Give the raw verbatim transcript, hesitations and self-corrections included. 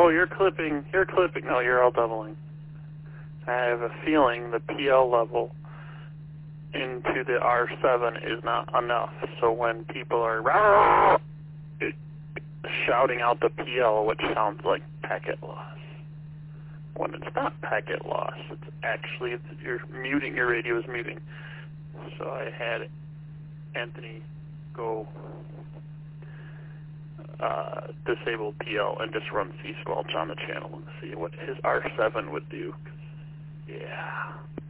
oh, you're clipping, you're clipping. No, you're all doubling. I have a feeling the P L level into the R seven is not enough. So when people are shouting out the P L, which sounds like packet loss, when it's not packet loss, it's actually it's, you're muting, your radio is muting. So I had Anthony go uh, disable P L and just run C-Squelch on the channel and see what his R seven would do. Yeah.